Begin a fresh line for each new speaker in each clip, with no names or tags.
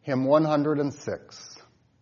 Hymn 106.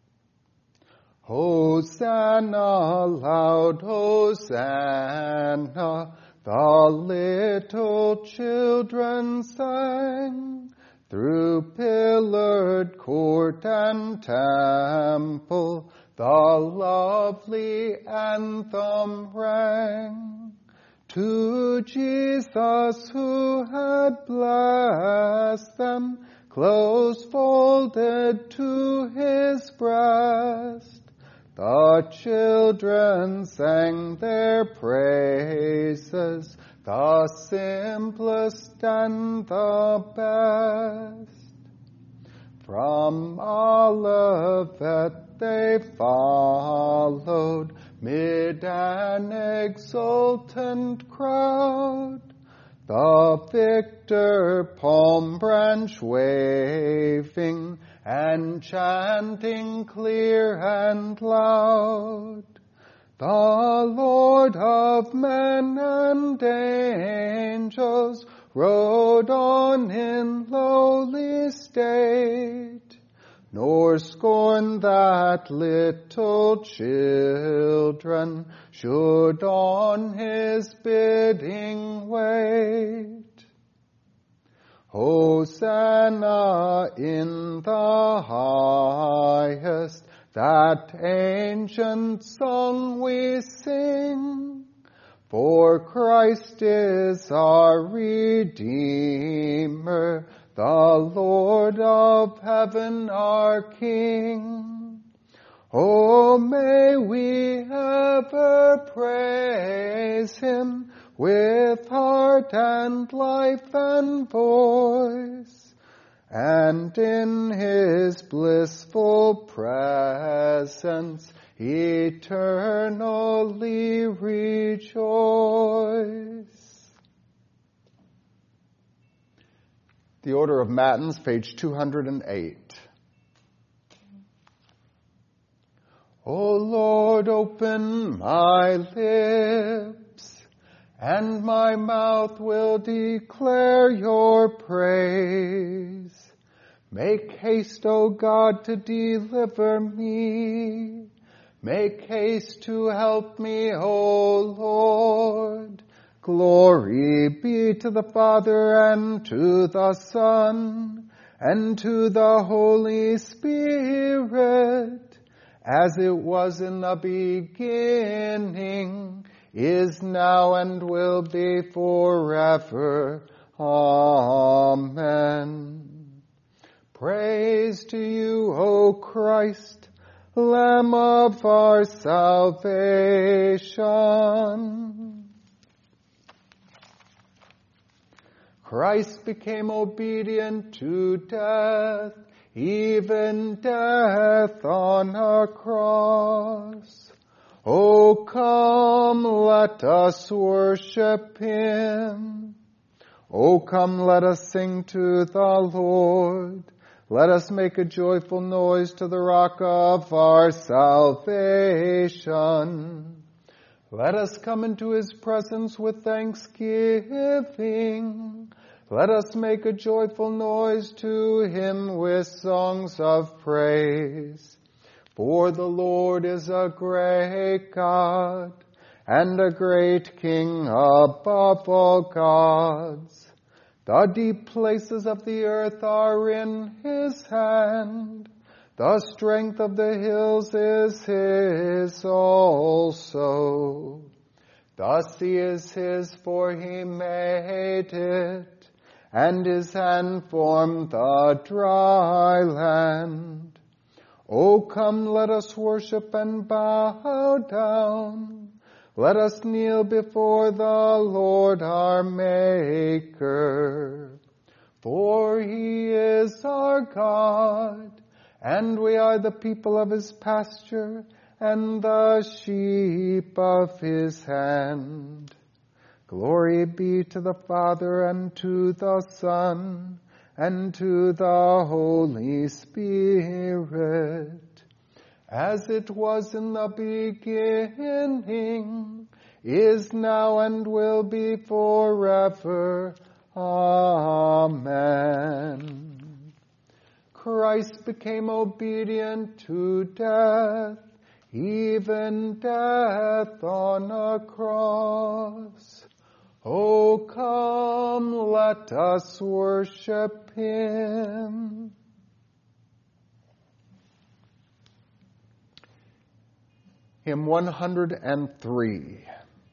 Hosanna, loud Hosanna, the little children sang. Through pillared court and temple, the lovely anthem rang. To Jesus who had blessed them, close folded to his breast, the children sang their praises, the simplest and the best. From Olivet they followed, mid an exultant crowd, the victor palm branch waving and chanting clear and loud. The Lord of men and angels rode on in lowly state, nor scorn that little children should on his bidding wait. Hosanna in the highest, that ancient song we sing, for Christ is our Redeemer, the Lord of heaven our King. Oh, may we ever praise him with heart and life and voice, and in his blissful presence eternally rejoice. The Order of Matins, page 208. O Lord, open my lips, and my mouth will declare your praise. Make haste, O God, to deliver me. Make haste to help me, O Lord. Glory be to the Father, and to the Son, and to the Holy Spirit, as it was in the beginning, is now, and will be forever. Amen. Praise to you, O Christ, Lamb of our salvation. Christ became obedient to death, even death on a cross. O come, let us worship him. O come, let us sing to the Lord. Let us make a joyful noise to the rock of our salvation. Let us come into his presence with thanksgiving. Let us make a joyful noise to him with songs of praise. For the Lord is a great God, and a great King above all gods. The deep places of the earth are in his hand. The strength of the hills is his also. The sea is his, for he made it, and his hand formed the dry land. O come, let us worship and bow down. Let us kneel before the Lord our Maker. For he is our God, and we are the people of his pasture, and the sheep of his hand. Glory be to the Father, and to the Son, and to the Holy Spirit, as it was in the beginning, is now, and will be forever. Amen. Christ became obedient to death, even death on a cross. Oh, come, let us worship Him. Hymn 103.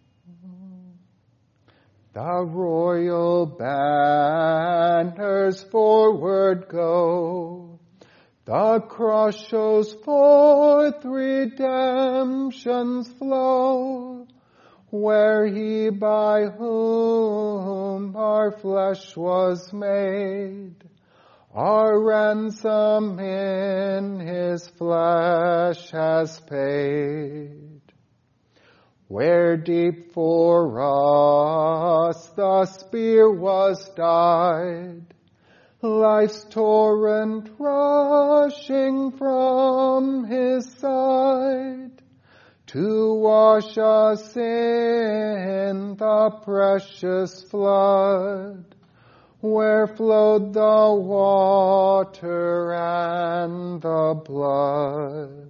The royal banners forward go. The cross shows forth redemption's flow, where He by whom our flesh was made, our ransom in His flesh has paid. Where deep for us the spear was dyed, life's torrent rushing from His side, to wash us in the precious flood, where flowed the water and the blood.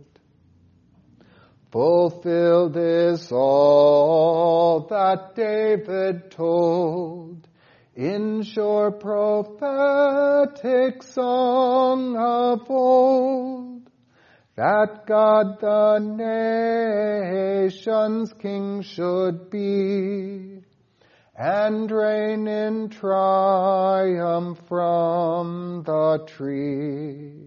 Fulfilled is all that David told in sure prophetic song of old, that God the nation's King should be, and reign in triumph from the tree.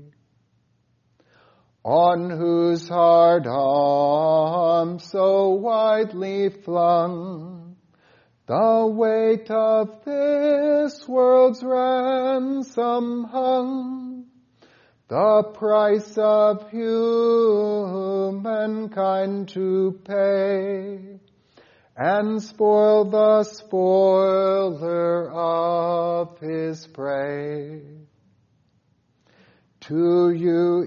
On whose hard arms so widely flung the weight of this world's ransom hung, the price of humankind to pay, and spoil the spoiler of His prey. To You,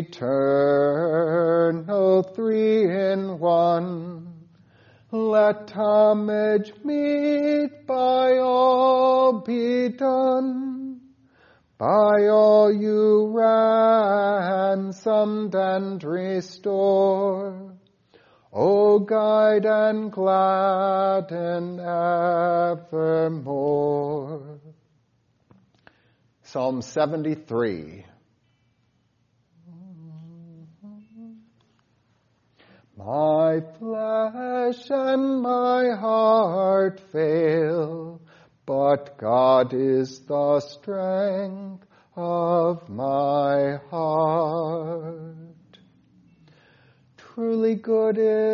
eternal three in one, let homage meet by all be done. By all You ransomed and restore, O guide and gladden evermore. Psalm 73. My flesh and my heart fail, but God is the strength of my heart. Truly God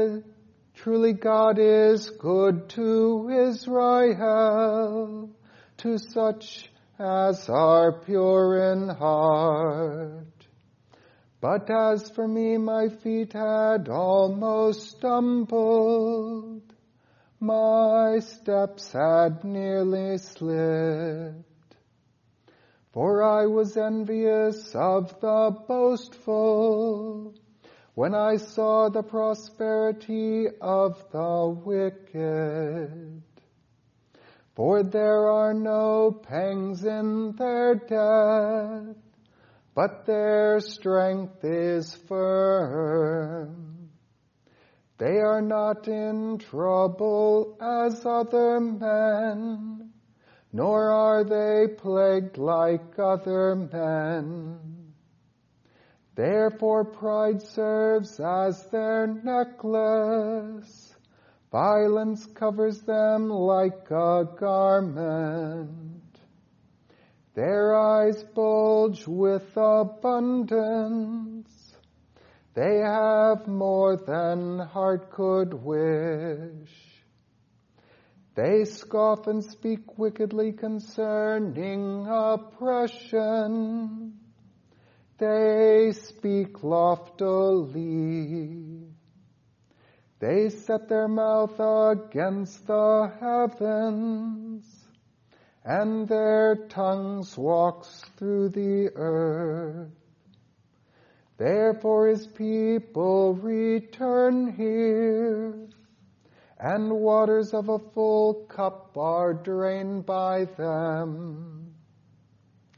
is good to Israel, to such as are pure in heart. But as for me, my feet had almost stumbled, my steps had nearly slipped. For I was envious of the boastful, when I saw the prosperity of the wicked. For there are no pangs in their death, but their strength is firm. They are not in trouble as other men, nor are they plagued like other men. Therefore pride serves as their necklace, violence covers them like a garment. Their eyes bulge with abundance. They have more than heart could wish. They scoff and speak wickedly concerning oppression. They speak loftily. They set their mouth against the heavens, and their tongues walks through the earth. Therefore His people return here, and waters of a full cup are drained by them.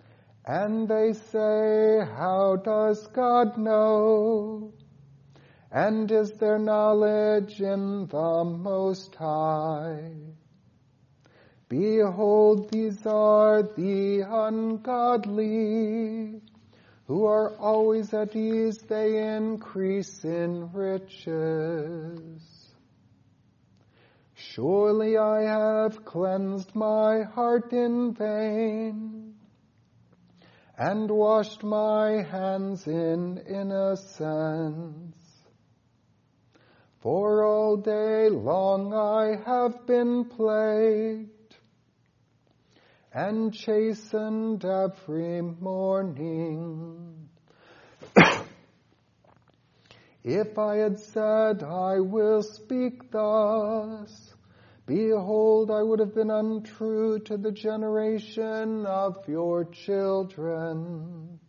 And they say, how does God know? And is there knowledge in the Most High? Behold, these are the ungodly, who are always at ease, they increase in riches. Surely I have cleansed my heart in vain, and washed my hands in innocence. For all day long I have been plagued, and chastened every morning. If I had said, I will speak thus, behold, I would have been untrue to the generation of your children.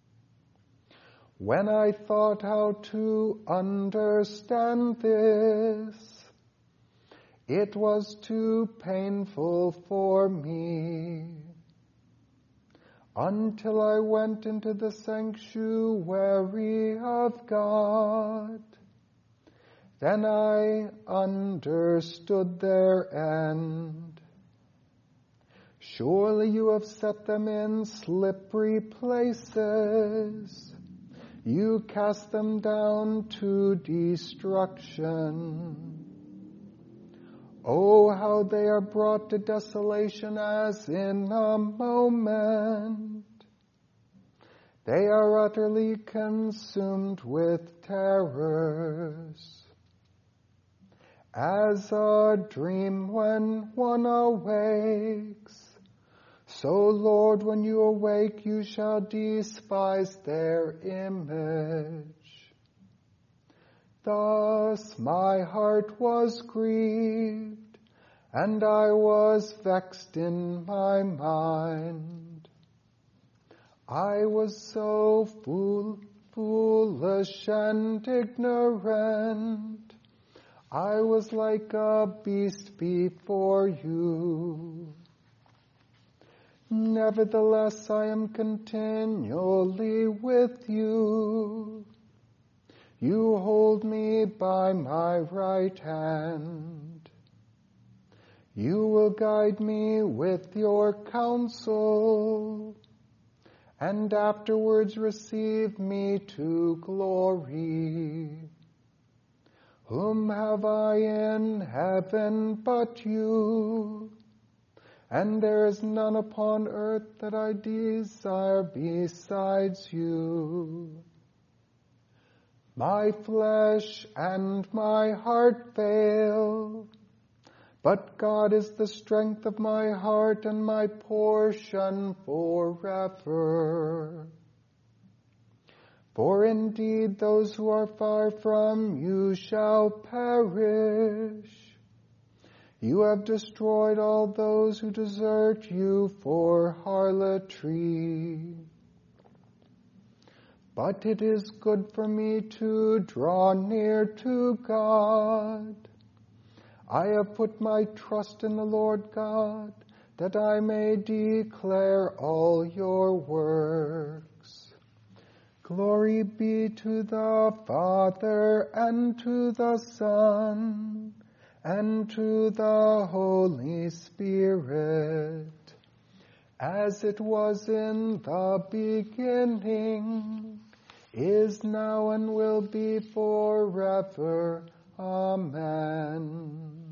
When I thought how to understand this, it was too painful for me, until I went into the sanctuary of God. Then I understood their end. Surely you have set them in slippery places. You cast them down to destruction. Oh, how they are brought to desolation as in a moment. They are utterly consumed with terrors. As a dream when one awakes, so, Lord, when you awake, you shall despise their image. Thus my heart was grieved, and I was vexed in my mind. I was so foolish and ignorant. I was like a beast before you. Nevertheless, I am continually with you. You hold me by my right hand. You will guide me with your counsel, and afterwards receive me to glory. Whom have I in heaven but you? And there is none upon earth that I desire besides you. My flesh and my heart fail, but God is the strength of my heart and my portion forever. For indeed those who are far from you shall perish. You have destroyed all those who desert you for harlotry. But it is good for me to draw near to God. I have put my trust in the Lord God, that I may declare all your works. Glory be to the Father, and to the Son, and to the Holy Spirit, as it was in the beginning, is now, and will be forever. Amen.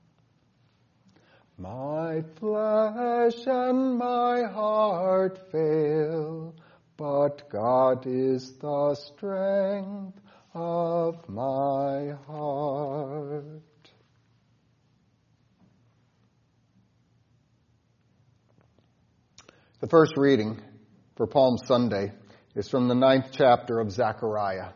My flesh and my heart fail, but God is the strength of my heart. The first reading for Palm Sunday is from the 9th chapter of Zechariah.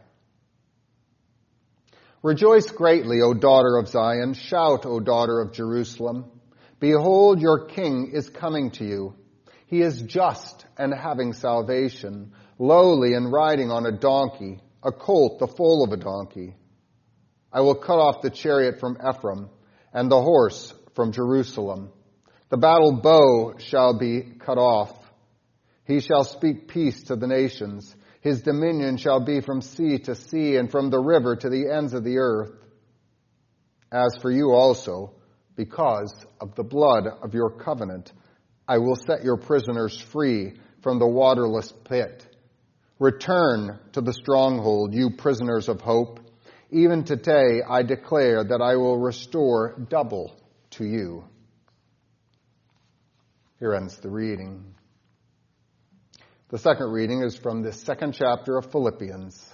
Rejoice greatly, O daughter of Zion. Shout, O daughter of Jerusalem. Behold, your king is coming to you. He is just and having salvation, lowly and riding on a donkey, a colt, the foal of a donkey. I will cut off the chariot from Ephraim and the horse from Jerusalem. The battle bow shall be cut off. He shall speak peace to the nations. His dominion shall be from sea to sea and from the river to the ends of the earth. As for you also, because of the blood of your covenant, I will set your prisoners free from the waterless pit. Return to the stronghold, you prisoners of hope. Even today I declare that I will restore double to you. Here ends the reading. The second reading is from the second chapter of Philippians.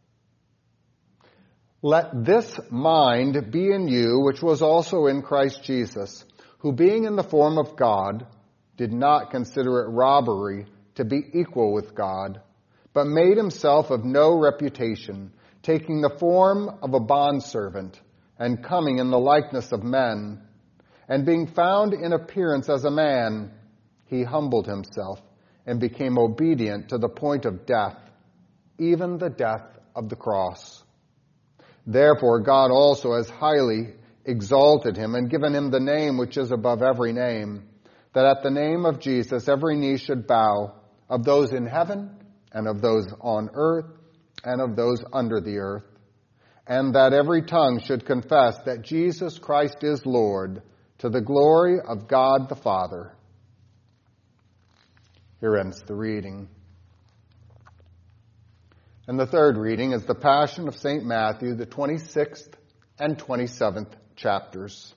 Let this mind be in you, which was also in Christ Jesus, who being in the form of God, did not consider it robbery to be equal with God, but made himself of no reputation, taking the form of a bondservant, and coming in the likeness of men. And being found in appearance as a man, he humbled himself, and became obedient to the point of death, even the death of the cross. Therefore God also has highly exalted him and given him the name which is above every name, that at the name of Jesus every knee should bow, of those in heaven and of those on earth and of those under the earth, and that every tongue should confess that Jesus Christ is Lord, to the glory of God the Father. Here ends the reading. And the third reading is the Passion of St. Matthew, the 26th and 27th chapters.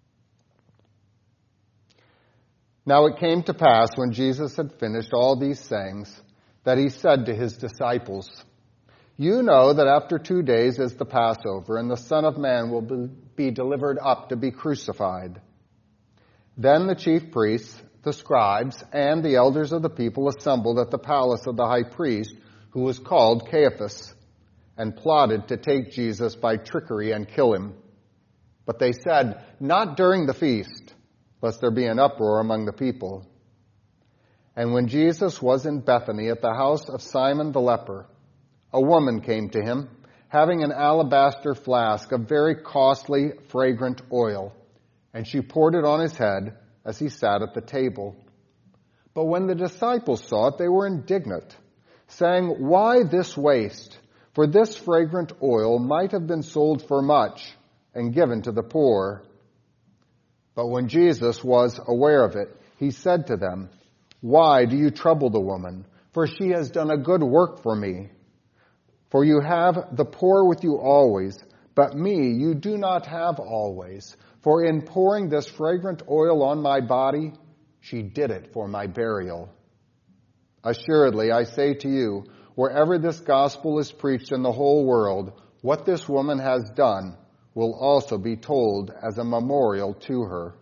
Now it came to pass, when Jesus had finished all these sayings, that he said to his disciples, You know that after 2 days is the Passover, and the Son of Man will be delivered up to be crucified. Then the chief priests, the scribes, and the elders of the people assembled at the palace of the high priest, who was called Caiaphas, and plotted to take Jesus by trickery and kill him. But they said, Not during the feast, lest there be an uproar among the people. And when Jesus was in Bethany at the house of Simon the leper, a woman came to him, having an alabaster flask of very costly, fragrant oil, and she poured it on his head as he sat at the table. But when the disciples saw it, they were indignant, saying, Why this waste? For this fragrant oil might have been sold for much and given to the poor. But when Jesus was aware of it, he said to them, Why do you trouble the woman? For she has done a good work for me. For you have the poor with you always, but me you do not have always. For in pouring this fragrant oil on my body, she did it for my burial. Assuredly, I say to you, wherever this gospel is preached in the whole world, what this woman has done will also be told as a memorial to her.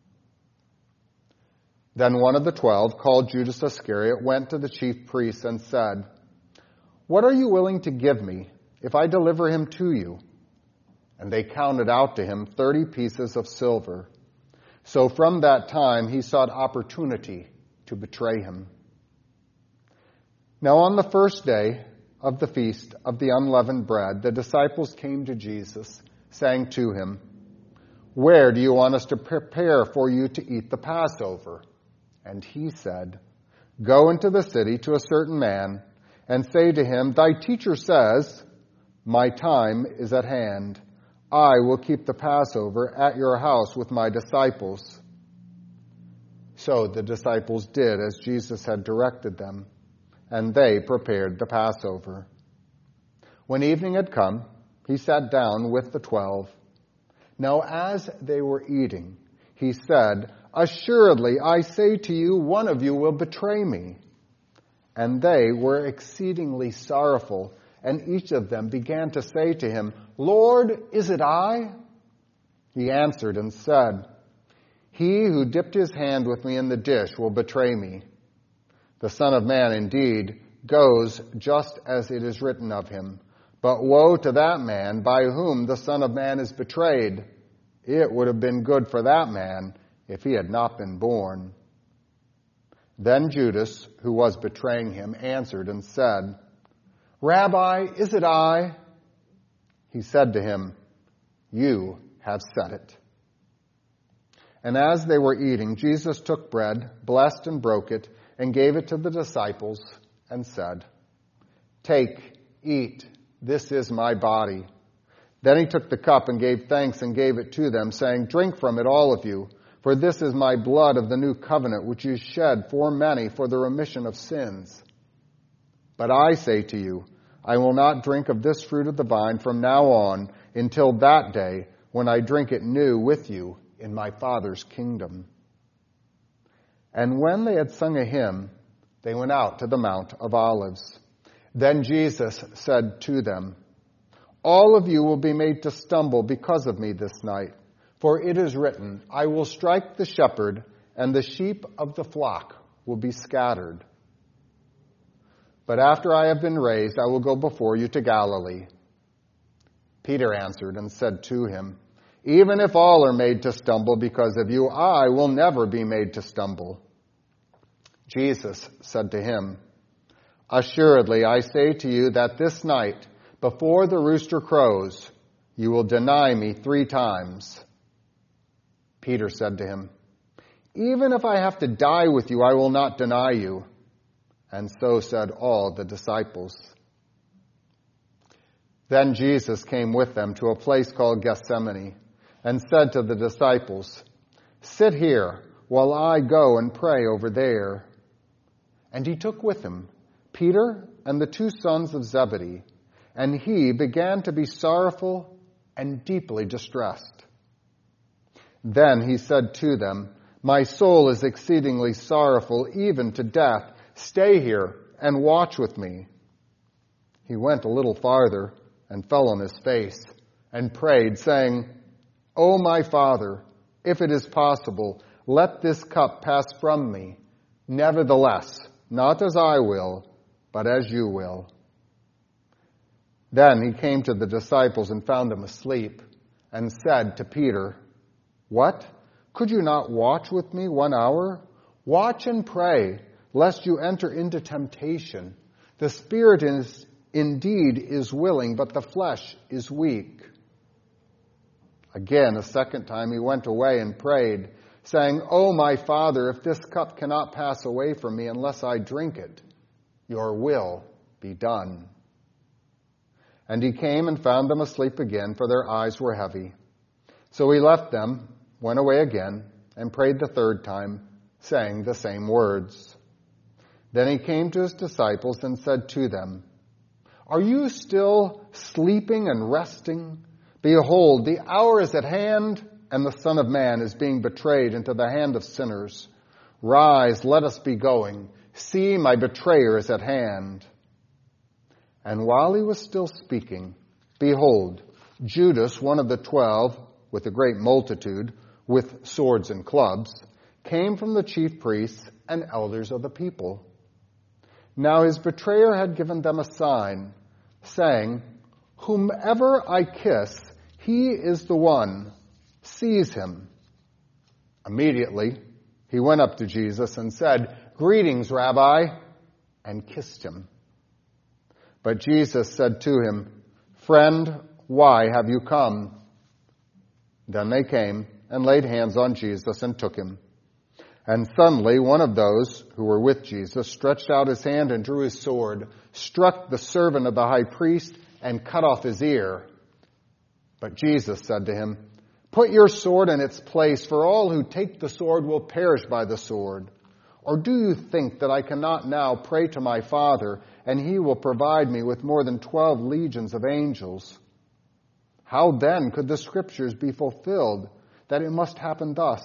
Then one of the 12, called Judas Iscariot, went to the chief priests and said, What are you willing to give me if I deliver him to you? And they counted out to him 30 pieces of silver. So from that time he sought opportunity to betray him. Now on the first day of the feast of the unleavened bread, the disciples came to Jesus, saying to him, Where do you want us to prepare for you to eat the Passover? And he said, Go into the city to a certain man, and say to him, Thy teacher says, My time is at hand. I will keep the Passover at your house with my disciples. So the disciples did as Jesus had directed them, and they prepared the Passover. When evening had come, he sat down with the 12. Now as they were eating, he said, Assuredly, I say to you, one of you will betray me. And they were exceedingly sorrowful, and each of them began to say to him, Lord, is it I? He answered and said, He who dipped his hand with me in the dish will betray me. The Son of Man indeed goes just as it is written of him. But woe to that man by whom the Son of Man is betrayed. It would have been good for that man if he had not been born. Then Judas, who was betraying him, answered and said, Rabbi, is it I? He said to him, You have said it. And as they were eating, Jesus took bread, blessed and broke it, and gave it to the disciples and said, "Take, eat, this is my body." Then he took the cup and gave thanks and gave it to them, saying, "Drink from it, all of you, for this is my blood of the new covenant, which is shed for many for the remission of sins. But I say to you, I will not drink of this fruit of the vine from now on until that day when I drink it new with you in my Father's kingdom." And when they had sung a hymn, they went out to the Mount of Olives. Then Jesus said to them, "All of you will be made to stumble because of me this night. For it is written, I will strike the shepherd, and the sheep of the flock will be scattered. But after I have been raised, I will go before you to Galilee." Peter answered and said to him, "Even if all are made to stumble because of you, I will never be made to stumble." Jesus said to him, "Assuredly, I say to you that this night, before the rooster crows, you will deny me 3 times. Peter said to him, "Even if I have to die with you, I will not deny you." And so said all the disciples. Then Jesus came with them to a place called Gethsemane and said to the disciples, "Sit here while I go and pray over there." And he took with him Peter and the 2 sons of Zebedee, and he began to be sorrowful and deeply distressed. Then he said to them, "My soul is exceedingly sorrowful, even to death. Stay here and watch with me." He went a little farther and fell on his face and prayed, saying, "O my Father, if it is possible, let this cup pass from me. Nevertheless, not as I will, but as you will." Then he came to the disciples and found them asleep, and said to Peter, "What? Could you not watch with me 1 hour? Watch and pray, lest you enter into temptation. The spirit is indeed is willing, but the flesh is weak." Again, a second time he went away and prayed, saying, "O my Father, if this cup cannot pass away from me unless I drink it, your will be done." And he came and found them asleep again, for their eyes were heavy. So he left them, went away again, and prayed the 3rd time, saying the same words. Then he came to his disciples and said to them, "Are you still sleeping and resting? Behold, the hour is at hand, and the Son of Man is being betrayed into the hand of sinners. Rise, let us be going. See, my betrayer is at hand." And while he was still speaking, behold, Judas, one of the 12, with a great multitude, with swords and clubs, came from the chief priests and elders of the people. Now his betrayer had given them a sign, saying, "Whomever I kiss, he is the one. Seize him." Immediately he went up to Jesus and said, "Greetings, Rabbi," and kissed him. But Jesus said to him, "Friend, why have you come?" Then they came and laid hands on Jesus and took him. And suddenly one of those who were with Jesus stretched out his hand and drew his sword, struck the servant of the high priest, and cut off his ear. But Jesus said to him, "Put your sword in its place, for all who take the sword will perish by the sword. Or do you think that I cannot now pray to my Father, and he will provide me with more than 12 legions of angels? How then could the Scriptures be fulfilled that it must happen thus?"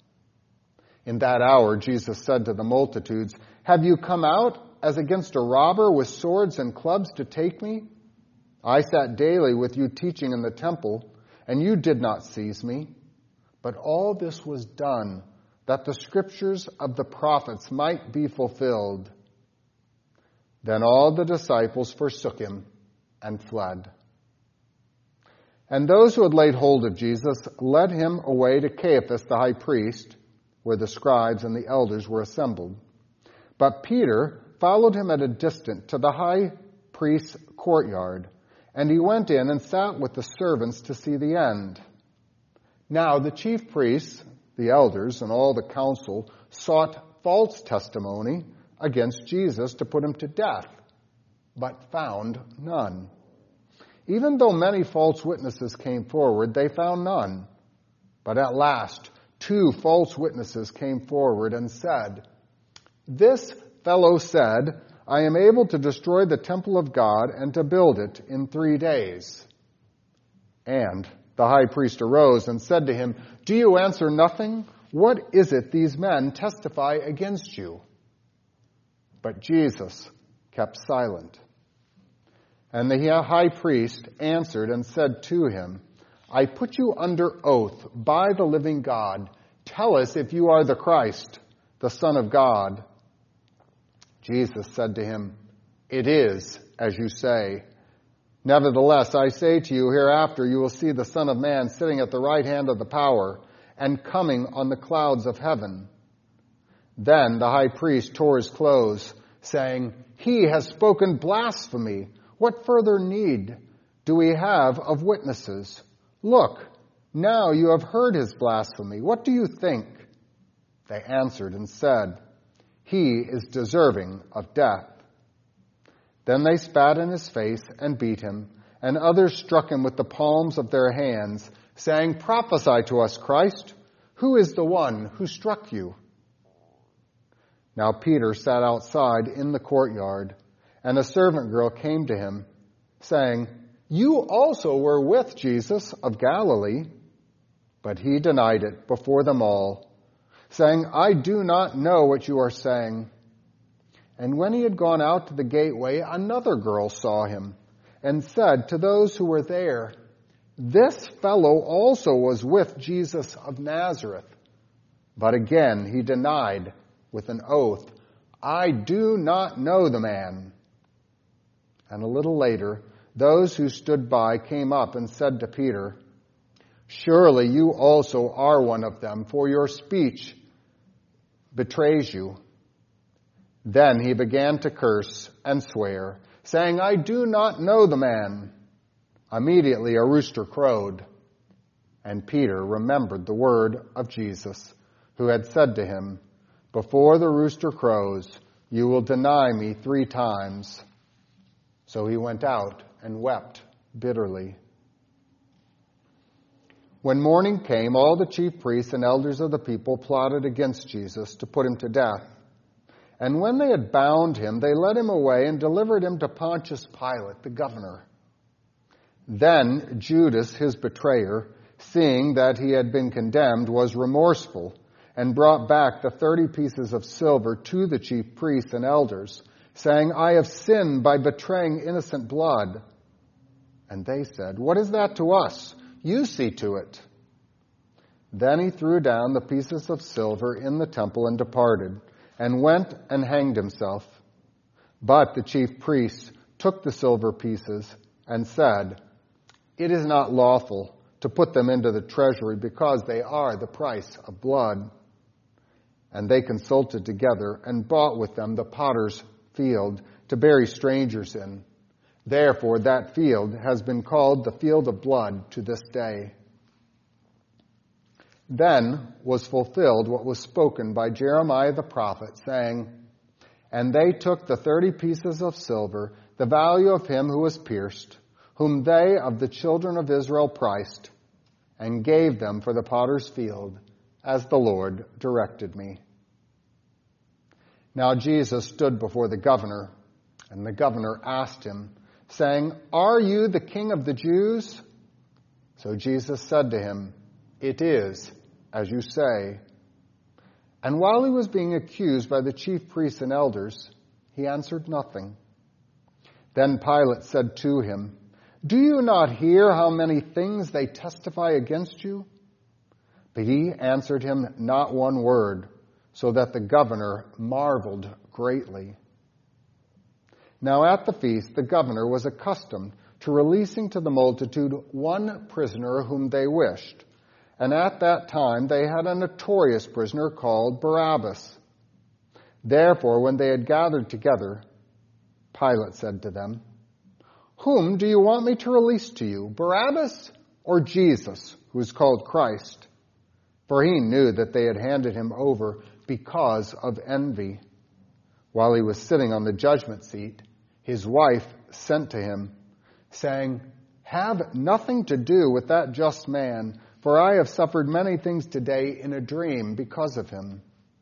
In that hour Jesus said to the multitudes, "Have you come out as against a robber with swords and clubs to take me? I sat daily with you teaching in the temple, and you did not seize me. But all this was done that the Scriptures of the prophets might be fulfilled." Then all the disciples forsook him and fled. And those who had laid hold of Jesus led him away to Caiaphas the high priest, where the scribes and the elders were assembled. But Peter followed him at a distance to the high priest's courtyard, and he went in and sat with the servants to see the end. Now the chief priests, the elders, and all the council sought false testimony against Jesus to put him to death, but found none. Even though many false witnesses came forward, they found none. But at last, 2 false witnesses came forward and said, "This fellow said, I am able to destroy the temple of God and to build it in 3 days." And the high priest arose and said to him, "Do you answer nothing? What is it these men testify against you?" But Jesus kept silent. And the high priest answered and said to him, "I put you under oath by the living God. Tell us if you are the Christ, the Son of God." Jesus said to him, "It is as you say. Nevertheless, I say to you, hereafter you will see the Son of Man sitting at the right hand of the power and coming on the clouds of heaven." Then the high priest tore his clothes, saying, "He has spoken blasphemy. What further need do we have of witnesses? Look, now you have heard his blasphemy. What do you think?" They answered and said, "He is deserving of death." Then they spat in his face and beat him, and others struck him with the palms of their hands, saying, "Prophesy to us, Christ. Who is the one who struck you?" Now Peter sat outside in the courtyard, and a servant girl came to him, saying, "You also were with Jesus of Galilee." But he denied it before them all, saying, "I do not know what you are saying." And when he had gone out to the gateway, another girl saw him and said to those who were there, "This fellow also was with Jesus of Nazareth." But again he denied with an oath, "I do not know the man." And a little later, those who stood by came up and said to Peter, "Surely you also are one of them, for your speech betrays you." Then he began to curse and swear, saying, "I do not know the man." Immediately a rooster crowed, and Peter remembered the word of Jesus, who had said to him, "Before the rooster crows, you will deny me 3 times." So he went out and wept bitterly. When morning came, all the chief priests and elders of the people plotted against Jesus to put him to death. And when they had bound him, they led him away and delivered him to Pontius Pilate, the governor. Then Judas, his betrayer, seeing that he had been condemned, was remorseful and brought back the 30 pieces of silver to the chief priests and elders, saying, "I have sinned by betraying innocent blood." And they said, "What is that to us? You see to it." Then he threw down the pieces of silver in the temple and departed, and went and hanged himself. But the chief priests took the silver pieces and said, "It is not lawful to put them into the treasury because they are the price of blood." And they consulted together and bought with them the potter's field to bury strangers in. Therefore that field has been called the field of blood to this day. Then was fulfilled what was spoken by Jeremiah the prophet, saying, "And they took the 30 pieces of silver, the value of him who was pierced, whom they of the children of Israel priced, and gave them for the potter's field, as the Lord directed me." Now Jesus stood before the governor, and the governor asked him, saying, "Are you the king of the Jews?" So Jesus said to him, "It is as you say." And while he was being accused by the chief priests and elders, he answered nothing. Then Pilate said to him, "Do you not hear how many things they testify against you?" But he answered him not one word, so that the governor marveled greatly. Now at the feast, the governor was accustomed to releasing to the multitude one prisoner whom they wished. And at that time they had a notorious prisoner called Barabbas. Therefore, when they had gathered together, Pilate said to them, "Whom do you want me to release to you, Barabbas or Jesus, who is called Christ?" For he knew that they had handed him over because of envy. While he was sitting on the judgment seat, his wife sent to him, saying, "Have nothing to do with that just man, for I have suffered many things today in a dream because of him."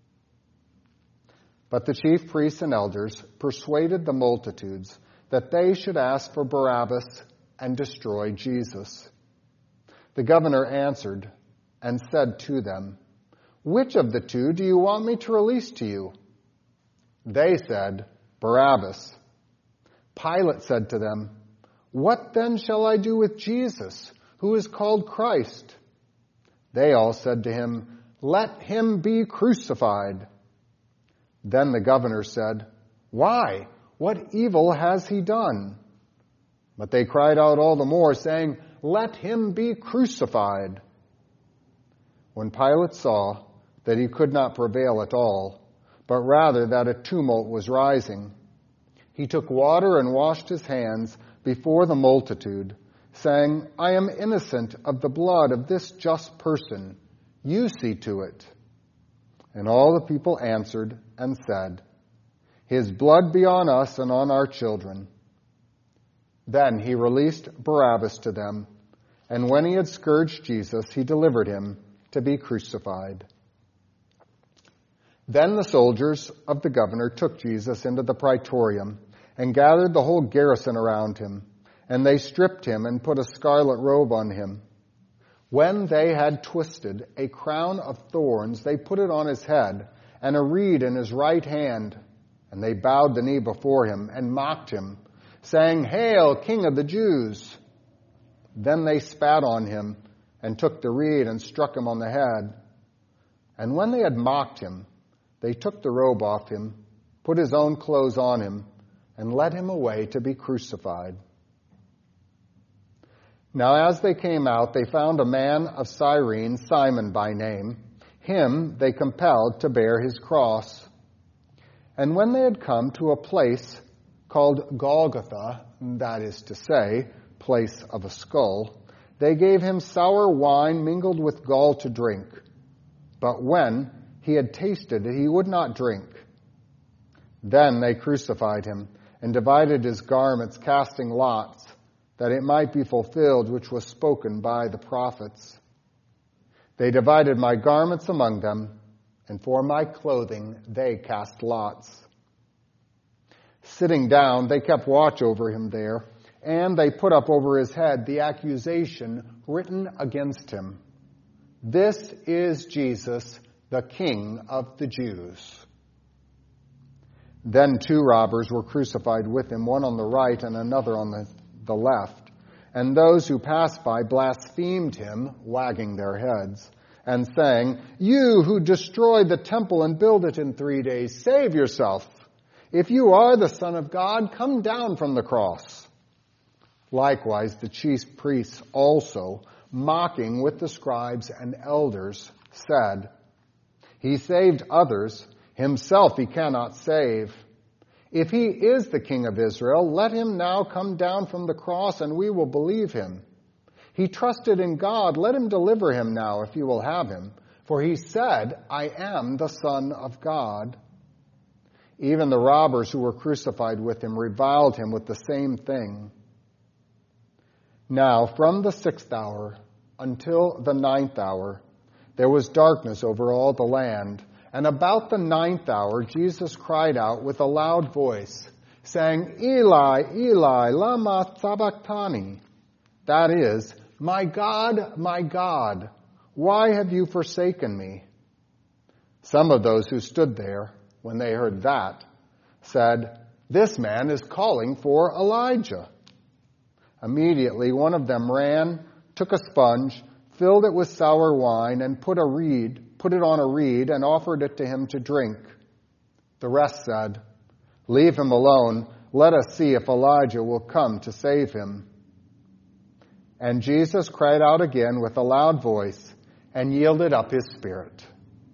But the chief priests and elders persuaded the multitudes that they should ask for Barabbas and destroy Jesus. The governor answered and said to them, "Which of the two do you want me to release to you?" They said, "Barabbas." Pilate said to them, "What then shall I do with Jesus, who is called Christ?" They all said to him, "Let him be crucified." Then the governor said, "Why? What evil has he done?" But they cried out all the more, saying, "Let him be crucified." When Pilate saw that he could not prevail at all, but rather that a tumult was rising, he took water and washed his hands before the multitude, saying, "I am innocent of the blood of this just person. You see to it." And all the people answered and said, "His blood be on us and on our children." Then he released Barabbas to them, and when he had scourged Jesus, he delivered him to be crucified. Then the soldiers of the governor took Jesus into the praetorium and gathered the whole garrison around him, and they stripped him and put a scarlet robe on him. When they had twisted a crown of thorns, they put it on his head and a reed in his right hand, and they bowed the knee before him and mocked him, saying, "Hail, King of the Jews!" Then they spat on him and took the reed and struck him on the head. And when they had mocked him, they took the robe off him, put his own clothes on him, and led him away to be crucified. Now as they came out, they found a man of Cyrene, Simon by name. Him they compelled to bear his cross. And when they had come to a place called Golgotha, that is to say, place of a skull, they gave him sour wine mingled with gall to drink. But when he had tasted it, he would not drink. Then they crucified him and divided his garments, casting lots, that it might be fulfilled which was spoken by the prophets. They divided my garments among them, and for my clothing they cast lots. Sitting down, they kept watch over him there, and they put up over his head the accusation written against him, "This is Jesus, the King of the Jews." Then 2 robbers were crucified with him, one on the right and another on the left. And those who passed by blasphemed him, wagging their heads, and saying, "You who destroyed the temple and build it in 3 days, save yourself. If you are the Son of God, come down from the cross." Likewise, the chief priests also, mocking with the scribes and elders, said, "He saved others, himself he cannot save. If he is the King of Israel, let him now come down from the cross and we will believe him. He trusted in God, let him deliver him now if you will have him. For he said, 'I am the Son of God.'" Even the robbers who were crucified with him reviled him with the same thing. Now from the 6th hour until the 9th hour, there was darkness over all the land. And about the 9th hour, Jesus cried out with a loud voice, saying, "Eli, Eli, lama sabachthani?" That is, my God, why have you forsaken me?" Some of those who stood there, when they heard that, said, "This man is calling for Elijah." Immediately one of them ran, took a sponge, filled it with sour wine, and put it on a reed, and offered it to him to drink. The rest said, "Leave him alone. Let us see if Elijah will come to save him." And Jesus cried out again with a loud voice and yielded up his spirit.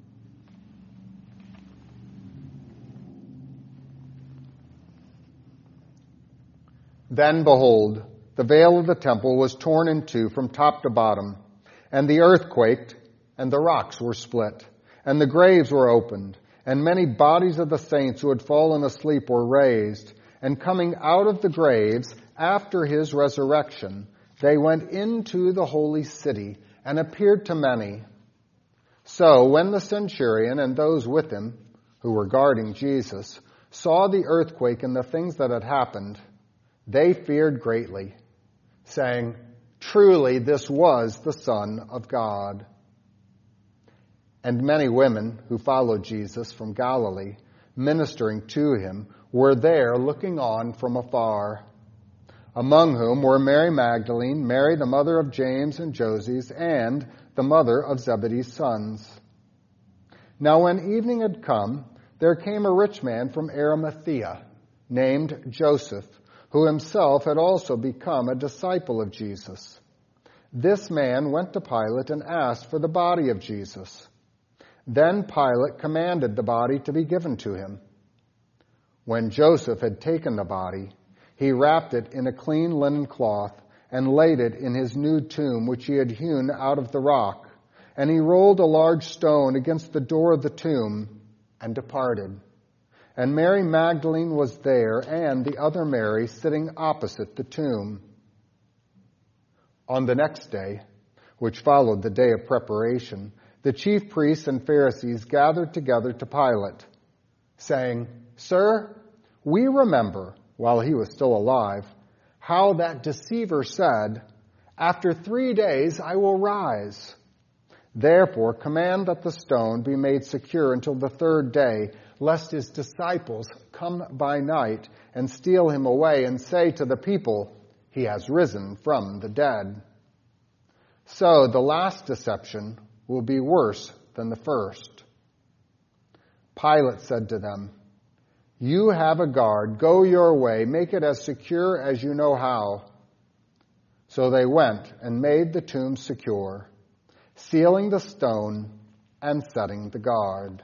Then behold, the veil of the temple was torn in two from top to bottom, and the earth quaked, and the rocks were split, and the graves were opened, and many bodies of the saints who had fallen asleep were raised, and coming out of the graves after his resurrection, they went into the holy city and appeared to many. So when the centurion and those with him, who were guarding Jesus, saw the earthquake and the things that had happened, they feared greatly, saying, "Truly this was the Son of God." And many women who followed Jesus from Galilee, ministering to him, were there looking on from afar, among whom were Mary Magdalene, Mary the mother of James and Joses, and the mother of Zebedee's sons. Now when evening had come, there came a rich man from Arimathea, named Joseph, who himself had also become a disciple of Jesus. This man went to Pilate and asked for the body of Jesus. Then Pilate commanded the body to be given to him. When Joseph had taken the body, he wrapped it in a clean linen cloth and laid it in his new tomb, which he had hewn out of the rock. And he rolled a large stone against the door of the tomb and departed. And Mary Magdalene was there, and the other Mary sitting opposite the tomb. On the next day, which followed the day of preparation, the chief priests and Pharisees gathered together to Pilate, saying, "Sir, we remember, while he was still alive, how that deceiver said, 'After 3 days I will rise.' Therefore command that the stone be made secure until the 3rd day, lest his disciples come by night and steal him away and say to the people, 'He has risen from the dead.' So the last deception will be worse than the first." Pilate said to them, "You have a guard. Go your way. Make it as secure as you know how." So they went and made the tomb secure, sealing the stone and setting the guard.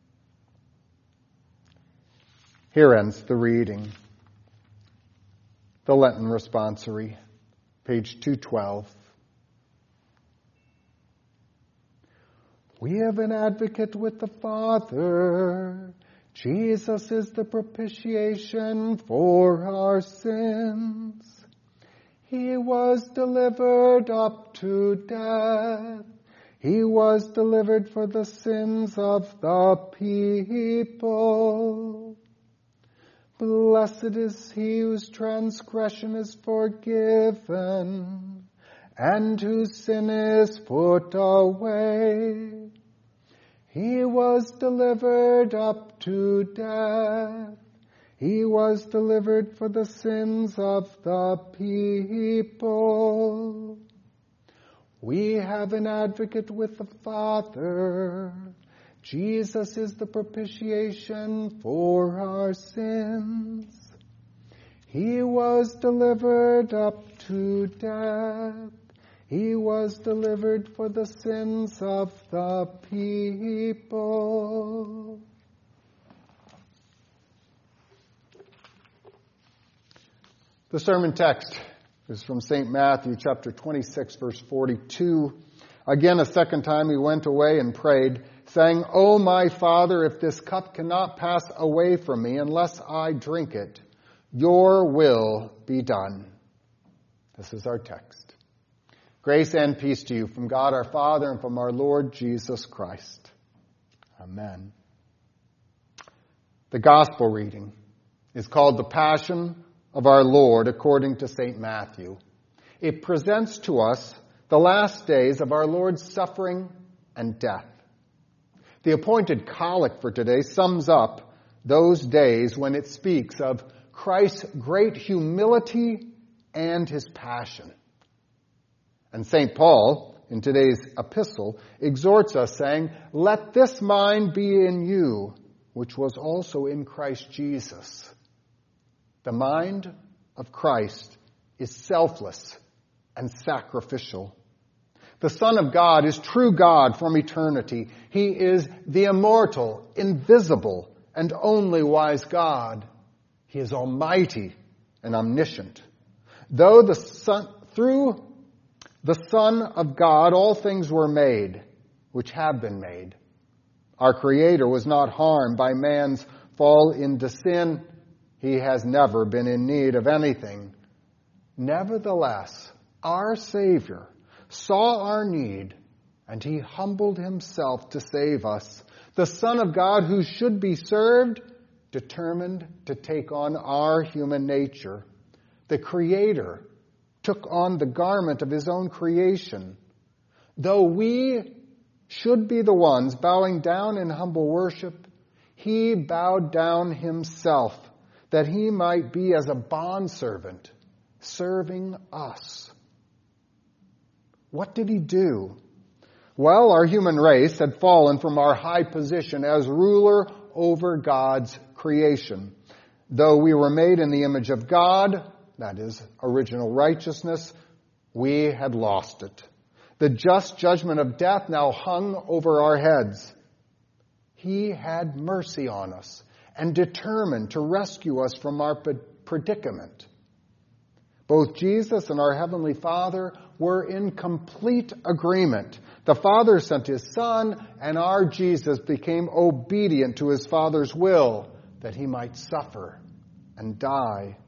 Here ends the reading. The Lenten Responsory, page 212. We have an advocate with the Father. Jesus is the propitiation for our sins. He was delivered up to death. He was delivered for the sins of the people. Blessed is he whose transgression is forgiven, and whose sin is put away. He was delivered up to death. He was delivered for the sins of the people. We have an advocate with the Father. Jesus is the propitiation for our sins. He was delivered up to death. He was delivered for the sins of the people. The sermon text is from St. Matthew chapter 26, verse 42. Again, a second time he went away and prayed, saying, "O my Father, if this cup cannot pass away from me unless I drink it, your will be done." This is our text. Grace and peace to you from God our Father and from our Lord Jesus Christ. Amen. The gospel reading is called the Passion of our Lord according to St. Matthew. It presents to us the last days of our Lord's suffering and death. The appointed collect for today sums up those days when it speaks of Christ's great humility and his passion. And St. Paul, in today's epistle, exhorts us saying, "Let this mind be in you, which was also in Christ Jesus." The mind of Christ is selfless and sacrificial. The Son of God is true God from eternity. He is the immortal, invisible, and only wise God. He is almighty and omniscient. Through the Son of God, all things were made, which have been made. Our Creator was not harmed by man's fall into sin. He has never been in need of anything. Nevertheless, our Savior saw our need, and He humbled Himself to save us. The Son of God, who should be served, determined to take on our human nature. The Creator took on the garment of His own creation. Though we should be the ones bowing down in humble worship, He bowed down Himself that He might be as a bondservant serving us. What did He do? Well, our human race had fallen from our high position as ruler over God's creation. Though we were made in the image of God, that is, original righteousness, we had lost it. The just judgment of death now hung over our heads. He had mercy on us and determined to rescue us from our predicament. Both Jesus and our Heavenly Father were in complete agreement. The Father sent His Son, and our Jesus became obedient to His Father's will that He might suffer and die.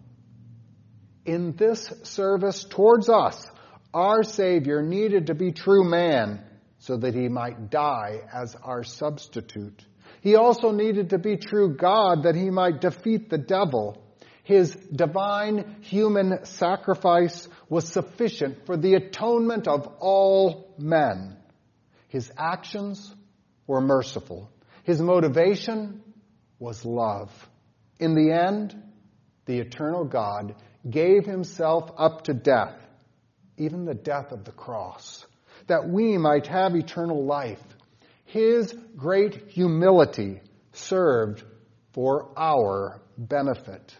In this service towards us, our Savior needed to be true man so that He might die as our substitute. He also needed to be true God that He might defeat the devil. His divine human sacrifice was sufficient for the atonement of all men. His actions were merciful. His motivation was love. In the end, the eternal God gave Himself up to death, even the death of the cross, that we might have eternal life. His great humility served for our benefit.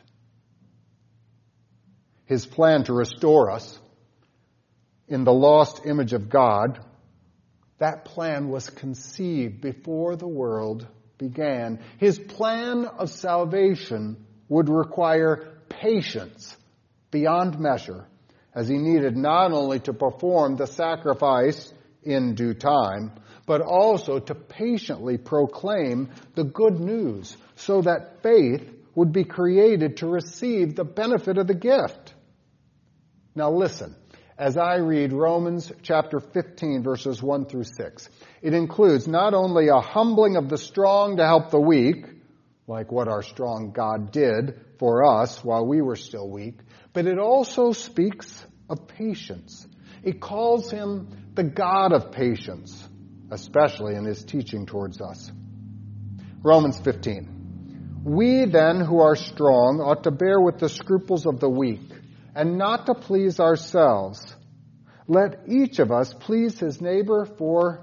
His plan to restore us in the lost image of God, that plan was conceived before the world began. His plan of salvation would require patience beyond measure, as He needed not only to perform the sacrifice in due time, but also to patiently proclaim the good news so that faith would be created to receive the benefit of the gift. Now listen, as I read Romans chapter 15, verses 1 through 6, it includes not only a humbling of the strong to help the weak, like what our strong God did for us while we were still weak, but it also speaks of patience. It calls Him the God of patience, especially in His teaching towards us. Romans 15. We then who are strong ought to bear with the scruples of the weak, and not to please ourselves. Let each of us please his neighbor for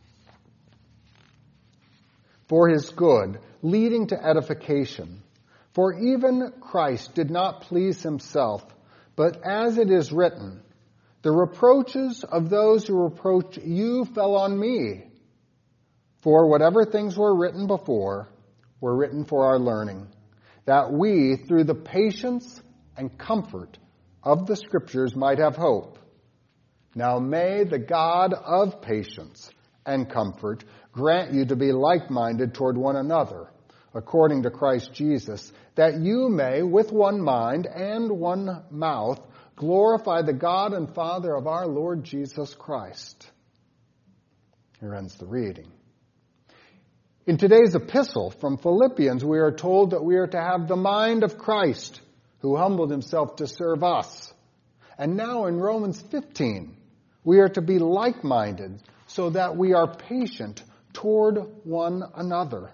his good, leading to edification. For even Christ did not please Himself, but as it is written, the reproaches of those who reproach you fell on me. For whatever things were written before were written for our learning, that we, through the patience and comfort of the Scriptures, might have hope. Now may the God of patience and comfort grant you to be like-minded toward one another, according to Christ Jesus, that you may, with one mind and one mouth, glorify the God and Father of our Lord Jesus Christ. Here ends the reading. In today's epistle from Philippians, we are told that we are to have the mind of Christ, who humbled Himself to serve us. And now in Romans 15, we are to be like-minded so that we are patient toward one another.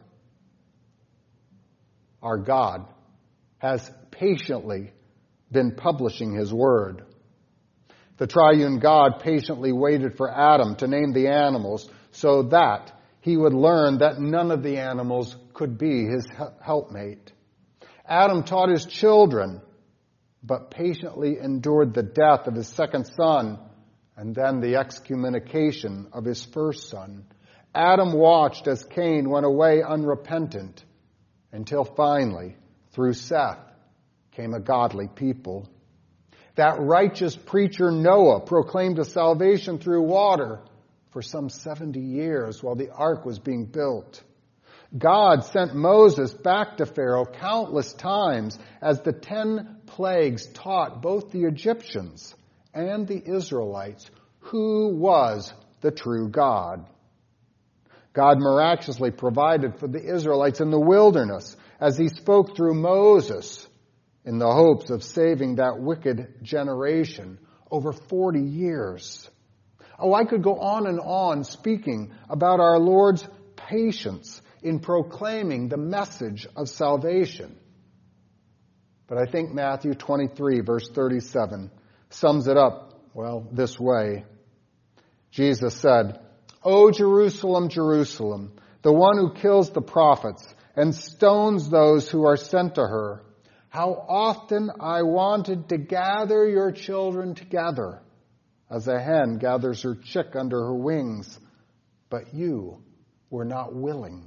Our God has patiently been publishing His word. The triune God patiently waited for Adam to name the animals so that he would learn that none of the animals could be his helpmate. Adam taught his children, but patiently endured the death of his second son and then the excommunication of his first son. Adam watched as Cain went away unrepentant until finally, through Seth, came a godly people. That righteous preacher Noah proclaimed a salvation through water for some 70 years while the ark was being built. God sent Moses back to Pharaoh countless times as the 10 plagues taught both the Egyptians and the Israelites who was the true God. God miraculously provided for the Israelites in the wilderness as he spoke through Moses in the hopes of saving that wicked generation over 40 years. Oh, I could go on speaking about our Lord's patience in proclaiming the message of salvation. But I think Matthew 23, verse 37, sums it up, this way. Jesus said, "O Jerusalem, Jerusalem, the one who kills the prophets and stones those who are sent to her, how often I wanted to gather your children together, as a hen gathers her chick under her wings, but you were not willing."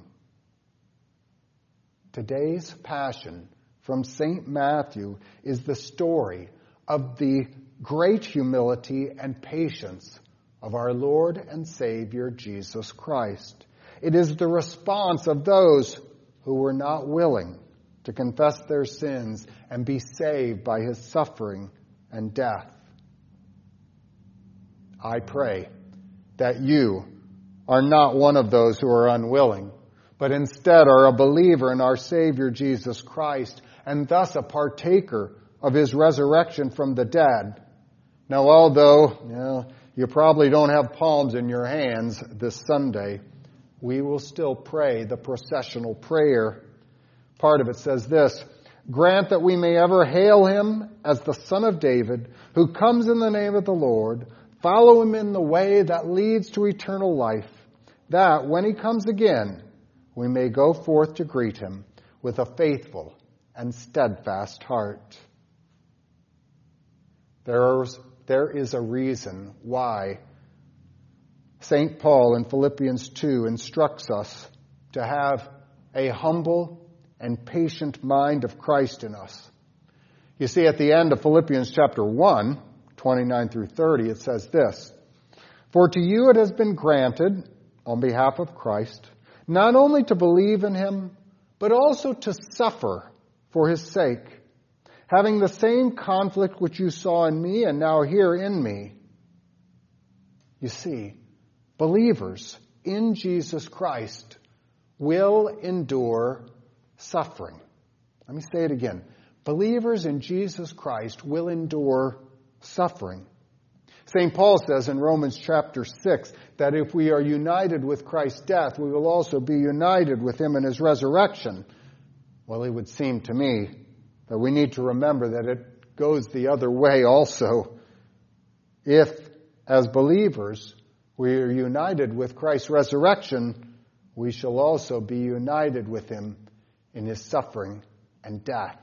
Today's Passion from St. Matthew is the story of the great humility and patience of our Lord and Savior Jesus Christ. It is the response of those who were not willing to confess their sins and be saved by his suffering and death. I pray that you are not one of those who are unwilling, but instead are a believer in our Savior Jesus Christ, and thus a partaker of his resurrection from the dead. Now, although you probably don't have palms in your hands this Sunday, we will still pray the processional prayer. Part of it says this: "Grant that we may ever hail him as the Son of David, who comes in the name of the Lord, follow him in the way that leads to eternal life, that when he comes again, we may go forth to greet him with a faithful and steadfast heart." There is a reason why St. Paul in Philippians 2 instructs us to have a humble and patient mind of Christ in us. You see, at the end of Philippians chapter 1, 29 through 30, it says this: "For to you it has been granted, on behalf of Christ, not only to believe in him, but also to suffer for his sake, having the same conflict which you saw in me and now hear in me." You see, believers in Jesus Christ will endure suffering. Let me say it again. Believers in Jesus Christ will endure suffering. St. Paul says in Romans chapter 6 that if we are united with Christ's death, we will also be united with him in his resurrection. Well, it would seem to me that we need to remember that it goes the other way also. If, as believers, we are united with Christ's resurrection, we shall also be united with him in his suffering and death.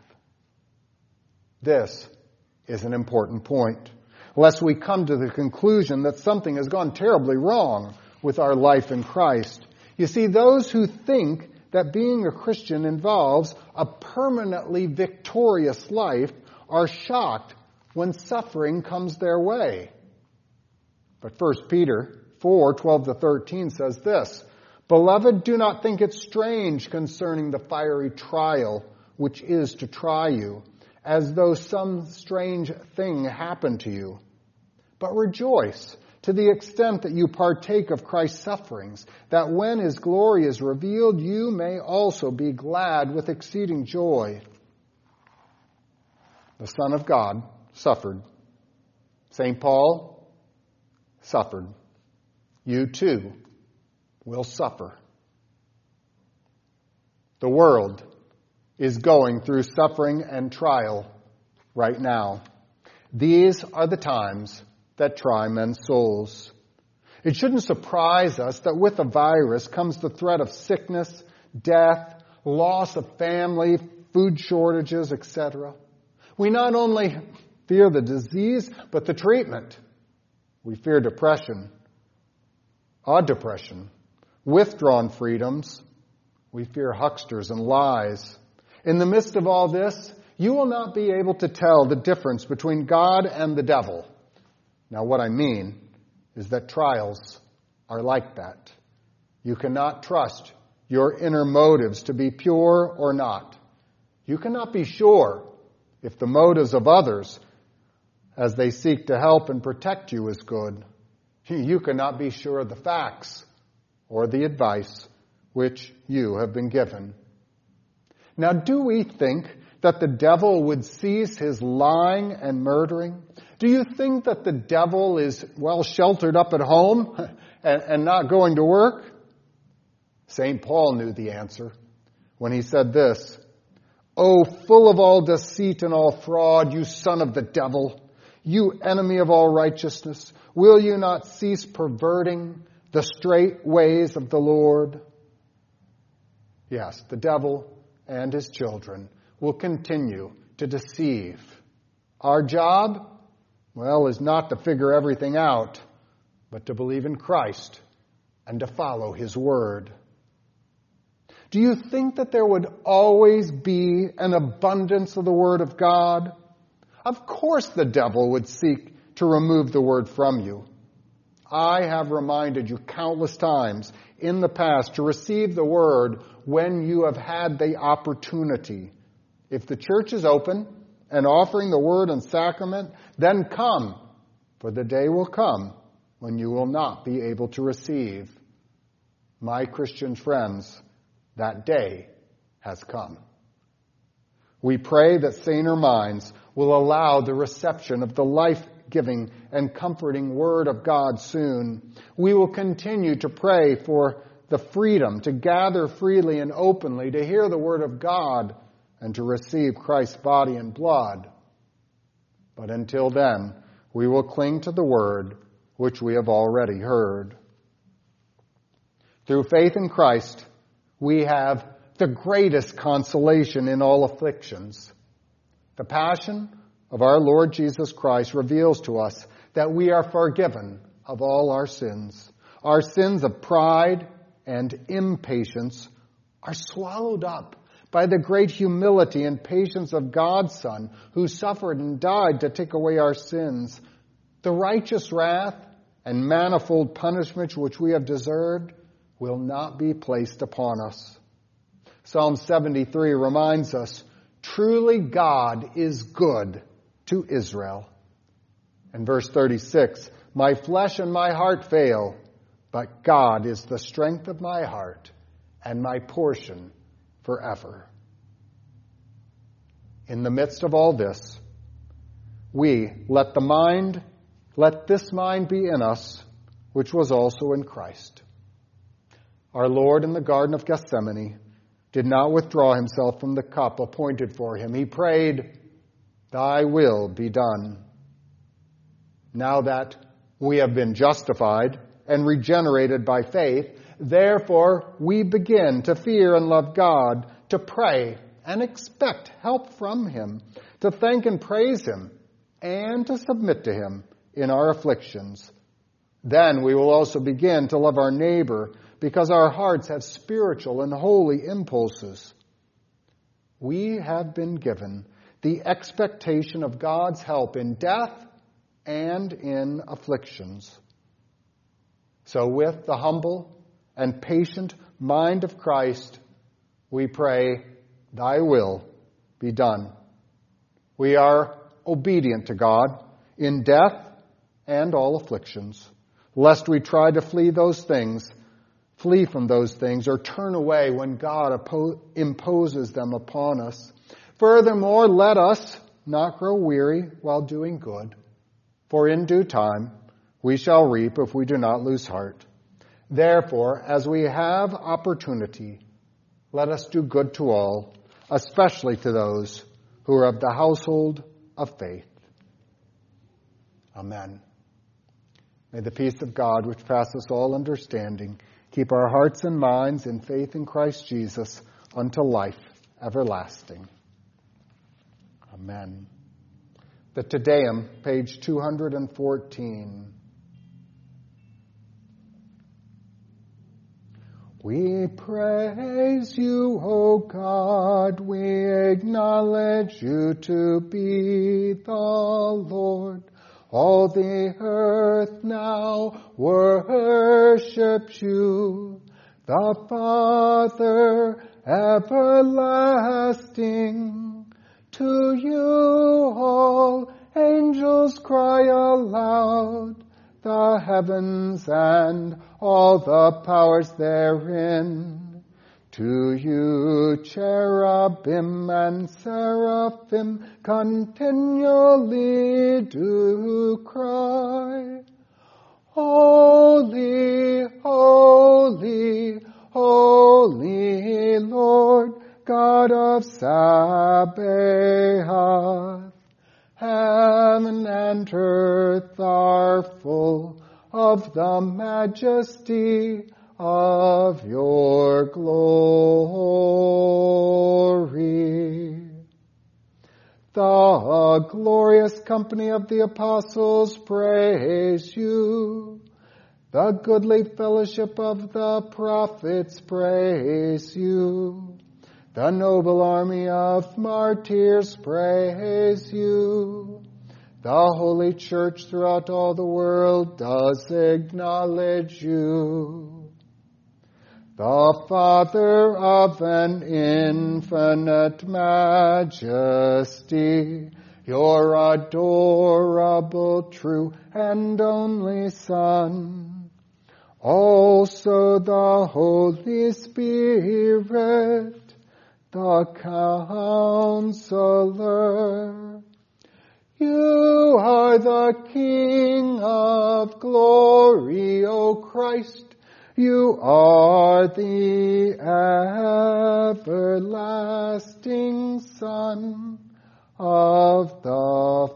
This is an important point, lest we come to the conclusion that something has gone terribly wrong with our life in Christ. You see, those who think that being a Christian involves a permanently victorious life are shocked when suffering comes their way. But 1 Peter 4:12-13 says this: "Beloved, do not think it strange concerning the fiery trial which is to try you, as though some strange thing happened to you. But rejoice to the extent that you partake of Christ's sufferings, that when his glory is revealed, you may also be glad with exceeding joy." The Son of God suffered. St. Paul suffered. You too will suffer. The world is going through suffering and trial right now. These are the times that try men's souls. It shouldn't surprise us that with the virus comes the threat of sickness, death, loss of family, food shortages, etc. We not only fear the disease, but the treatment. We fear depression, withdrawn freedoms. We fear hucksters and lies. In the midst of all this, you will not be able to tell the difference between God and the devil. Now, what I mean is that trials are like that. You cannot trust your inner motives to be pure or not. You cannot be sure if the motives of others as they seek to help and protect you is good. You cannot be sure of the facts or the advice which you have been given. Now, do we think that the devil would cease his lying and murdering? Do you think that the devil is well sheltered up at home and not going to work? St. Paul knew the answer when he said this, "O full of all deceit and all fraud, you son of the devil, you enemy of all righteousness, will you not cease perverting the straight ways of the Lord?" Yes, the devil and his children will continue to deceive. Our job, well, is not to figure everything out, but to believe in Christ and to follow his word. Do you think that there would always be an abundance of the word of God? Of course the devil would seek to remove the word from you. I have reminded you countless times in the past to receive the word when you have had the opportunity. If the church is open and offering the word and sacrament, then come, for the day will come when you will not be able to receive. My Christian friends, that day has come. We pray that saner minds will allow the reception of the life-giving and comforting Word of God soon. We will continue to pray for the freedom to gather freely and openly, to hear the Word of God, and to receive Christ's body and blood. But until then, we will cling to the Word which we have already heard. Through faith in Christ, we have the greatest consolation in all afflictions. The passion of our Lord Jesus Christ reveals to us that we are forgiven of all our sins. Our sins of pride and impatience are swallowed up by the great humility and patience of God's Son, who suffered and died to take away our sins. The righteous wrath and manifold punishment which we have deserved will not be placed upon us. Psalm 73 reminds us, truly God is good to Israel. And verse 36, my flesh and my heart fail, but God is the strength of my heart and my portion forever. In the midst of all this, we let this mind be in us, which was also in Christ. Our Lord in the Garden of Gethsemane did not withdraw himself from the cup appointed for him. He prayed, thy will be done. Now that we have been justified and regenerated by faith, therefore we begin to fear and love God, to pray and expect help from him, to thank and praise him, and to submit to him in our afflictions. Then we will also begin to love our neighbor, because our hearts have spiritual and holy impulses. We have been given the expectation of God's help in death and in afflictions. So with the humble and patient mind of Christ, we pray, thy will be done. We are obedient to God in death and all afflictions, lest we try to flee from those things, or turn away when God imposes them upon us. Furthermore, let us not grow weary while doing good, for in due time we shall reap if we do not lose heart. Therefore, as we have opportunity, let us do good to all, especially to those who are of the household of faith. Amen. May the peace of God, which passes all understanding, keep our hearts and minds in faith in Christ Jesus unto life everlasting. Amen. The Te Deum, page 214. We praise you, O God, we acknowledge you to be the Lord. All the earth now worships you. the Father everlasting. To you all angels cry aloud, the heavens and all the powers therein. To you cherubim and seraphim continually do cry, Holy, holy, holy Lord, God of Sabaoth. Heaven and earth are full of the majesty of your glory. The glorious company of the apostles praise you. The goodly fellowship of the prophets praise you. The noble army of martyrs praise you. The holy church throughout all the world does acknowledge you. The Father of an infinite majesty, your adorable, true, and only Son. Also the Holy Spirit, the Counselor. You are the King of glory, O Christ. You are the everlasting Son of the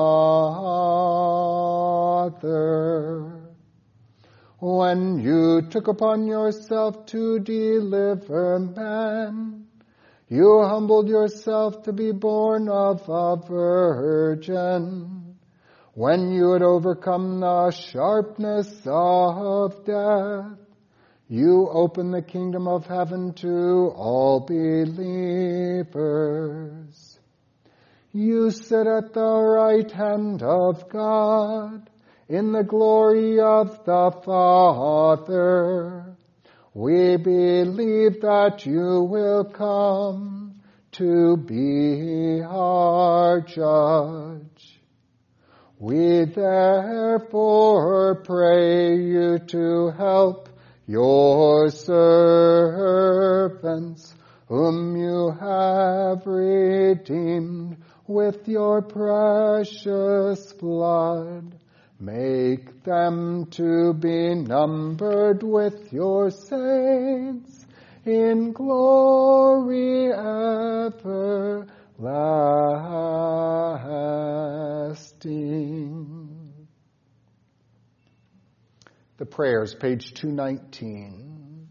Father. When you took upon yourself to deliver man, you humbled yourself to be born of a virgin. When you had overcome the sharpness of death, you opened the kingdom of heaven to all believers. You sit at the right hand of God in the glory of the Father. We believe that you will come to be our judge. We therefore pray you to help your servants, whom you have redeemed with your precious blood. Make them to be numbered with your saints in glory everlasting. The prayers, page 219.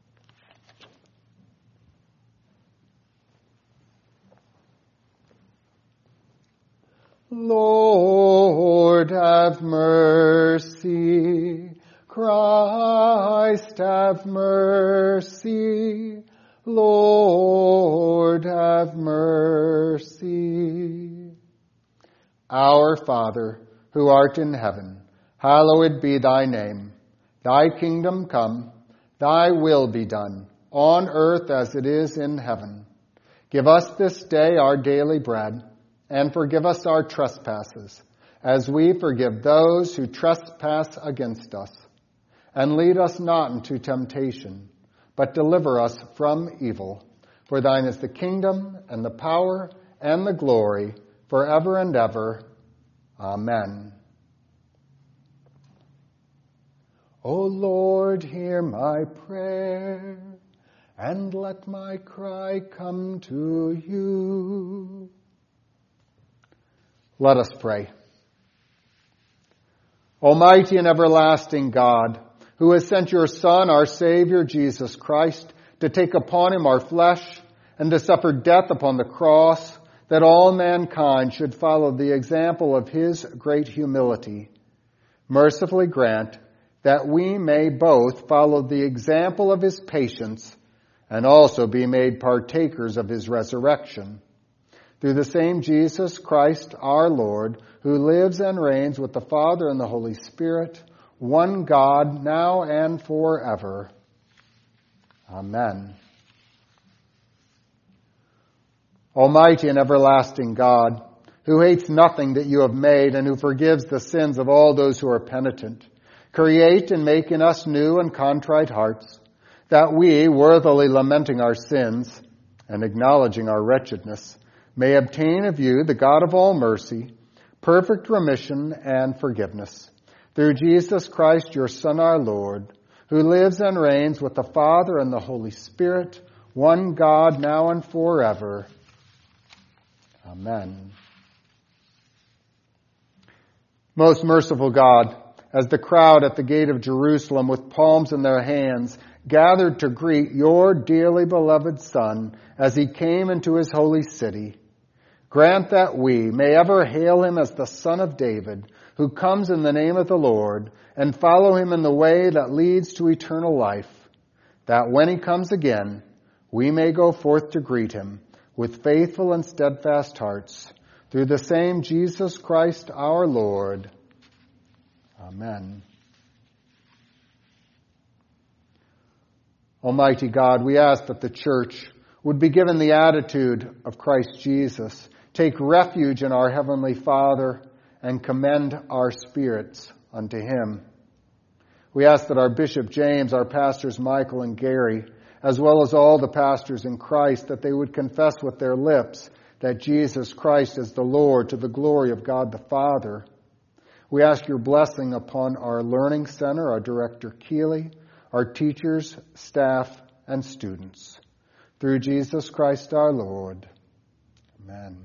Lord, have mercy. Christ, have mercy. Lord, have mercy. Our Father, who art in heaven, hallowed be thy name. Thy kingdom come, thy will be done, on earth as it is in heaven. Give us this day our daily bread, and forgive us our trespasses, as we forgive those who trespass against us. And lead us not into temptation, but deliver us from evil. For thine is the kingdom, and the power, and the glory, forever and ever. Amen. O Lord, hear my prayer, and let my cry come to you. Let us pray. Almighty and everlasting God, who has sent your Son, our Savior, Jesus Christ, to take upon him our flesh and to suffer death upon the cross, that all mankind should follow the example of his great humility, mercifully grant that we may both follow the example of his patience and also be made partakers of his resurrection. Through the same Jesus Christ our Lord, who lives and reigns with the Father and the Holy Spirit, one God, now and forever. Amen. Almighty and everlasting God, who hates nothing that you have made and who forgives the sins of all those who are penitent, create and make in us new and contrite hearts, that we, worthily lamenting our sins and acknowledging our wretchedness, may obtain of you, the God of all mercy, perfect remission and forgiveness. Through Jesus Christ, your Son, our Lord, who lives and reigns with the Father and the Holy Spirit, one God, now and forever. Amen. Most merciful God, as the crowd at the gate of Jerusalem with palms in their hands gathered to greet your dearly beloved Son as he came into his holy city, grant that we may ever hail him as the Son of David, who comes in the name of the Lord, and follow him in the way that leads to eternal life, that when he comes again, we may go forth to greet him with faithful and steadfast hearts, through the same Jesus Christ our Lord. Amen. Almighty God, we ask that the Church would be given the attitude of Christ Jesus, take refuge in our Heavenly Father, and commend our spirits unto him. We ask that our Bishop James, our pastors Michael and Gary, as well as all the pastors in Christ, that they would confess with their lips that Jesus Christ is the Lord, to the glory of God the Father. We ask your blessing upon our Learning Center, our Director Keeley, our teachers, staff, and students. Through Jesus Christ our Lord. Amen.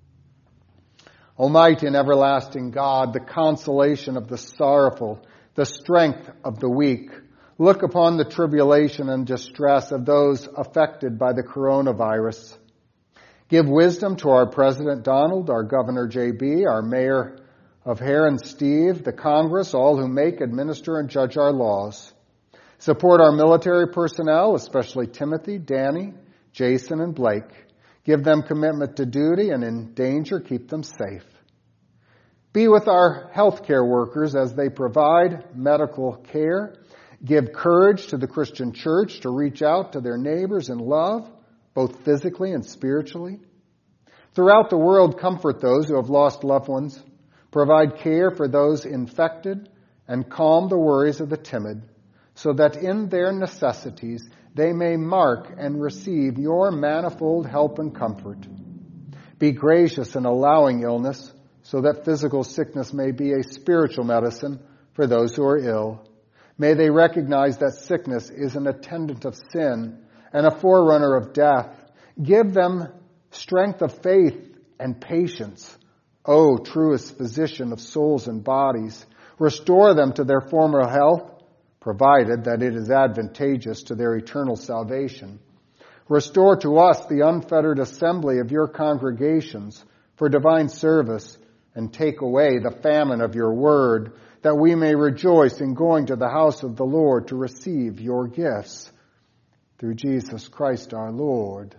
Almighty and everlasting God, the consolation of the sorrowful, the strength of the weak, look upon the tribulation and distress of those affected by the coronavirus. Give wisdom to our President Donald, our Governor J.B., our Mayor of Heron Steve, the Congress, all who make, administer, and judge our laws. Support our military personnel, especially Timothy, Danny, Jason, and Blake. Give them commitment to duty, and in danger, keep them safe. Be with our healthcare workers as they provide medical care. Give courage to the Christian church to reach out to their neighbors in love, both physically and spiritually. Throughout the world, comfort those who have lost loved ones. Provide care for those infected, and calm the worries of the timid, so that in their necessities they may mark and receive your manifold help and comfort. Be gracious in allowing illness, so that physical sickness may be a spiritual medicine for those who are ill. May they recognize that sickness is an attendant of sin and a forerunner of death. Give them strength of faith and patience. O truest physician of souls and bodies, restore them to their former health, provided that it is advantageous to their eternal salvation. Restore to us the unfettered assembly of your congregations for divine service, and take away the famine of your word, that we may rejoice in going to the house of the Lord to receive your gifts. Through Jesus Christ our Lord.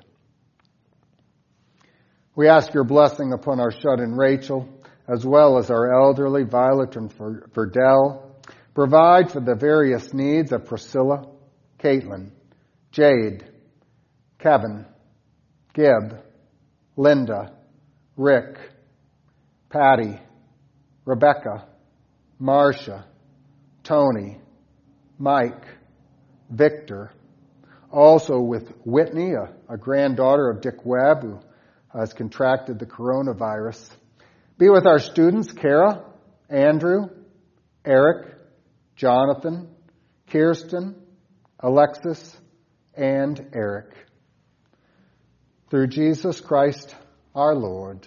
We ask your blessing upon our shut-in Rachel, as well as our elderly Violet and Verdell. Provide for the various needs of Priscilla, Caitlin, Jade, Kevin, Gib, Linda, Rick, Patty, Rebecca, Marcia, Tony, Mike, Victor. Also with Whitney, a granddaughter of Dick Webb, who has contracted the coronavirus. Be with our students, Kara, Andrew, Eric, Jonathan, Kirsten, Alexis, and Eric. Through Jesus Christ our Lord.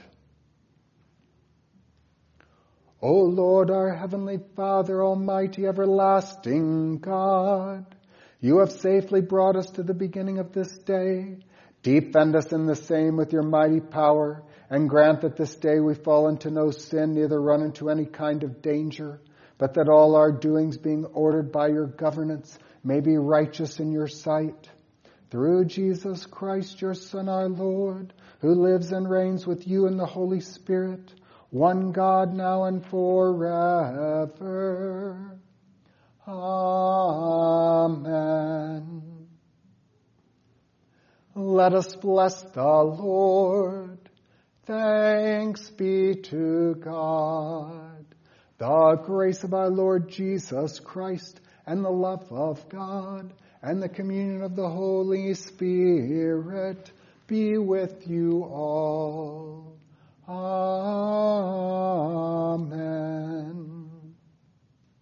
O Lord, our Heavenly Father, Almighty, everlasting God, you have safely brought us to the beginning of this day. Defend us in the same with your mighty power, and grant that this day we fall into no sin, neither run into any kind of danger, but that all our doings, being ordered by your governance, may be righteous in your sight. Through Jesus Christ, your Son, our Lord, who lives and reigns with you in the Holy Spirit, one God, now and forever. Amen. Let us bless the Lord. Thanks be to God. The grace of our Lord Jesus Christ and the love of God and the communion of the Holy Spirit be with you all. Amen.